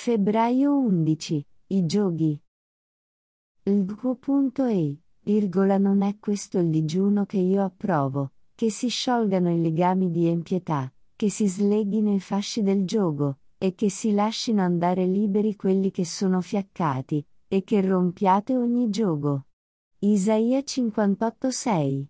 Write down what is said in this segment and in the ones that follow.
Febbraio 11. I giochi. Non è questo il digiuno che io approvo, che si sciolgano i legami di empietà, che si sleghino i fasci del giogo, e che si lascino andare liberi quelli che sono fiaccati, e che rompiate ogni giogo. Isaia 58:6.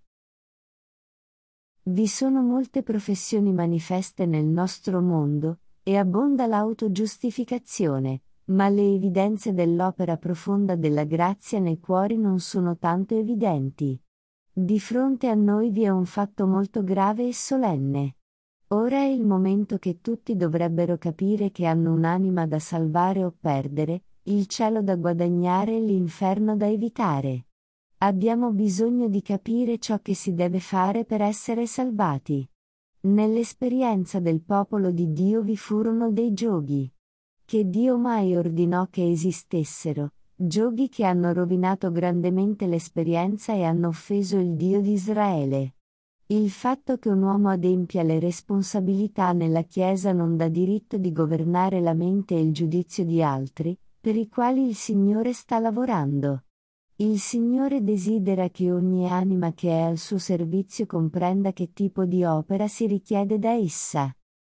Vi sono molte professioni manifeste nel nostro mondo, e abbonda l'autogiustificazione, ma le evidenze dell'opera profonda della grazia nei cuori non sono tanto evidenti. Di fronte a noi vi è un fatto molto grave e solenne. Ora è il momento che tutti dovrebbero capire che hanno un'anima da salvare o perdere, il cielo da guadagnare e l'inferno da evitare. Abbiamo bisogno di capire ciò che si deve fare per essere salvati. Nell'esperienza del popolo di Dio vi furono dei giochi che Dio mai ordinò che esistessero, giochi che hanno rovinato grandemente l'esperienza e hanno offeso il Dio di Israele. Il fatto che un uomo adempia le responsabilità nella Chiesa non dà diritto di governare la mente e il giudizio di altri, per i quali il Signore sta lavorando. Il Signore desidera che ogni anima che è al suo servizio comprenda che tipo di opera si richiede da essa.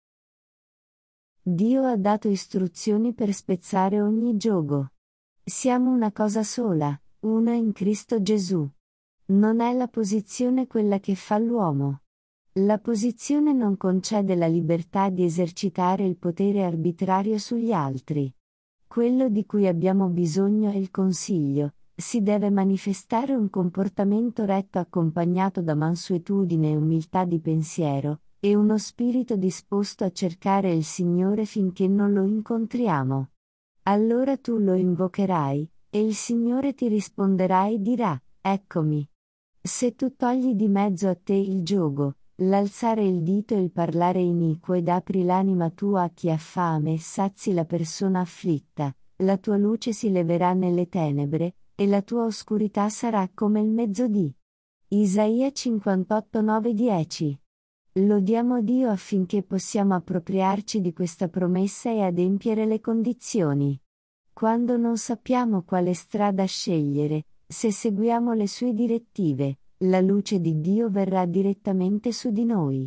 Dio ha dato istruzioni per spezzare ogni giogo. Siamo una cosa sola, una in Cristo Gesù. Non è la posizione quella che fa l'uomo. La posizione non concede la libertà di esercitare il potere arbitrario sugli altri. Quello di cui abbiamo bisogno è il consiglio. Si deve manifestare un comportamento retto accompagnato da mansuetudine e umiltà di pensiero, e uno spirito disposto a cercare il Signore finché non lo incontriamo. Allora tu lo invocherai, e il Signore ti risponderà e dirà: eccomi. Se tu togli di mezzo a te il giogo, l'alzare il dito e il parlare iniquo ed apri l'anima tua a chi ha fame e sazi la persona afflitta, la tua luce si leverà nelle tenebre, e la tua oscurità sarà come il mezzodì. Isaia 58:9-10. Lodiamo Dio affinché possiamo appropriarci di questa promessa e adempiere le condizioni. Quando non sappiamo quale strada scegliere, se seguiamo le sue direttive, la luce di Dio verrà direttamente su di noi.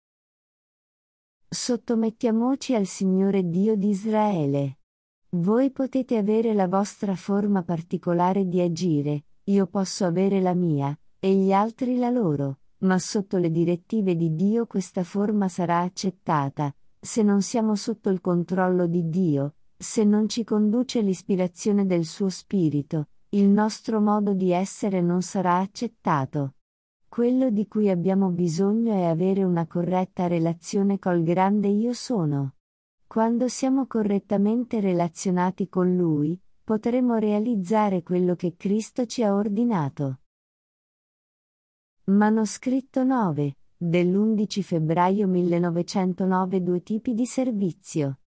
Sottomettiamoci al Signore Dio di Israele. Voi potete avere la vostra forma particolare di agire, io posso avere la mia, e gli altri la loro, ma sotto le direttive di Dio questa forma sarà accettata. Se non siamo sotto il controllo di Dio, se non ci conduce l'ispirazione del suo Spirito, il nostro modo di essere non sarà accettato. Quello di cui abbiamo bisogno è avere una corretta relazione col grande Io sono. Quando siamo correttamente relazionati con Lui, potremo realizzare quello che Cristo ci ha ordinato. Manoscritto 9, dell'11 febbraio 1909. Due tipi di servizio.